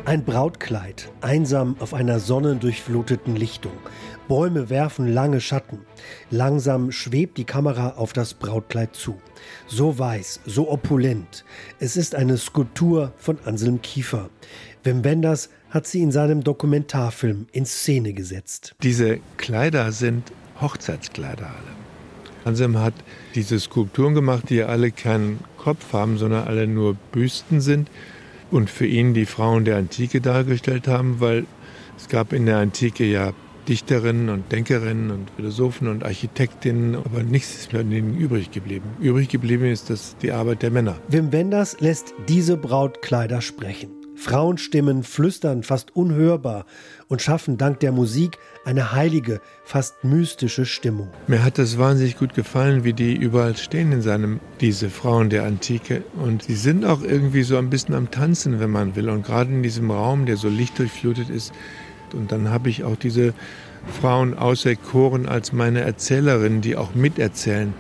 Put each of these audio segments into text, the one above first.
Ein Brautkleid, einsam auf einer sonnendurchfluteten Lichtung. Bäume werfen lange Schatten. Langsam schwebt die Kamera auf das Brautkleid zu. So weiß, so opulent. Es ist eine Skulptur von Anselm Kiefer. Wim Wenders hat sie in seinem Dokumentarfilm in Szene gesetzt. Diese Kleider sind Hochzeitskleider alle. Anselm hat diese Skulpturen gemacht, die alle keinen Kopf haben, sondern alle nur Büsten sind. Und für ihn die Frauen der Antike dargestellt haben, weil es gab in der Antike ja Dichterinnen und Denkerinnen und Philosophen und Architektinnen, aber nichts ist von denen übrig geblieben. Übrig geblieben ist das die Arbeit der Männer. Wim Wenders lässt diese Brautkleider sprechen. Frauenstimmen flüstern fast unhörbar und schaffen dank der Musik eine heilige, fast mystische Stimmung. Mir hat das wahnsinnig gut gefallen, wie die überall stehen in diese Frauen der Antike. Und sie sind auch irgendwie so ein bisschen am Tanzen, wenn man will. Und gerade in diesem Raum, der so lichtdurchflutet ist. Und dann habe ich auch diese Frauen auserkoren als meine Erzählerinnen, die auch miterzählen.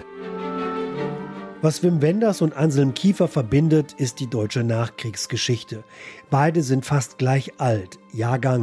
Was Wim Wenders und Anselm Kiefer verbindet, ist die deutsche Nachkriegsgeschichte. Beide sind fast gleich alt, Jahrgang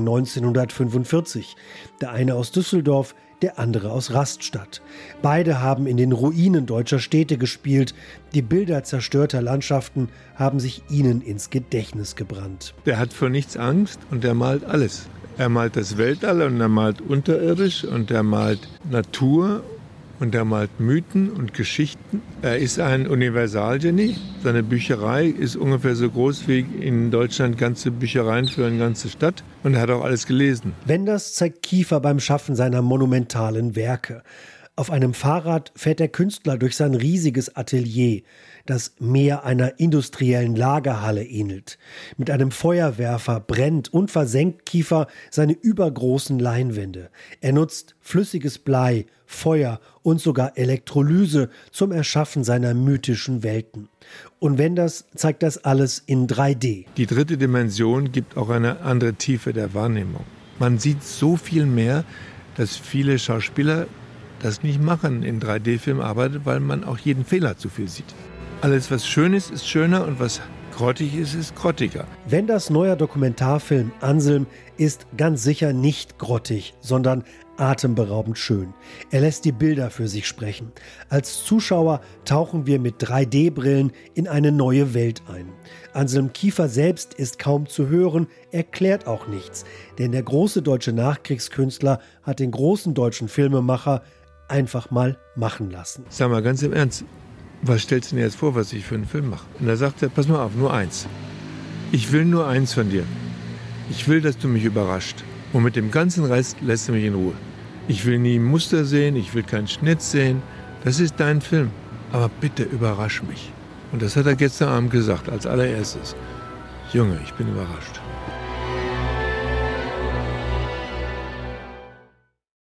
1945. Der eine aus Düsseldorf, der andere aus Rastatt. Beide haben in den Ruinen deutscher Städte gespielt. Die Bilder zerstörter Landschaften haben sich ihnen ins Gedächtnis gebrannt. Der hat vor nichts Angst und der malt alles. Er malt das Weltall und er malt unterirdisch und er malt Natur. Und er malt Mythen und Geschichten. Er ist ein Universalgenie. Seine Bücherei ist ungefähr so groß wie in Deutschland ganze Büchereien für eine ganze Stadt. Und er hat auch alles gelesen. Wenders zeigt Kiefer beim Schaffen seiner monumentalen Werke. Auf einem Fahrrad fährt der Künstler durch sein riesiges Atelier, das mehr einer industriellen Lagerhalle ähnelt. Mit einem Feuerwerfer brennt und versenkt Kiefer seine übergroßen Leinwände. Er nutzt flüssiges Blei, Feuer und sogar Elektrolyse zum Erschaffen seiner mythischen Welten. Und Wenders zeigt das alles in 3D. Die dritte Dimension gibt auch eine andere Tiefe der Wahrnehmung. Man sieht so viel mehr, dass viele Schauspieler das nicht machen, in 3D-Film arbeitet, weil man auch jeden Fehler zu viel sieht. Alles, was schön ist schöner und was grottig ist grottiger. Wenders neuer Dokumentarfilm Anselm ist ganz sicher nicht grottig, sondern atemberaubend schön. Er lässt die Bilder für sich sprechen. Als Zuschauer tauchen wir mit 3D-Brillen in eine neue Welt ein. Anselm Kiefer selbst ist kaum zu hören, erklärt auch nichts. Denn der große deutsche Nachkriegskünstler hat den großen deutschen Filmemacher einfach mal machen lassen. Sag mal ganz im Ernst, was stellst du dir jetzt vor, was ich für einen Film mache? Und da sagt er, pass mal auf, nur eins. Ich will nur eins von dir. Ich will, dass du mich überrascht. Und mit dem ganzen Rest lässt du mich in Ruhe. Ich will nie Muster sehen, ich will keinen Schnitt sehen. Das ist dein Film. Aber bitte überrasch mich. Und das hat er gestern Abend gesagt, als allererstes. Junge, ich bin überrascht.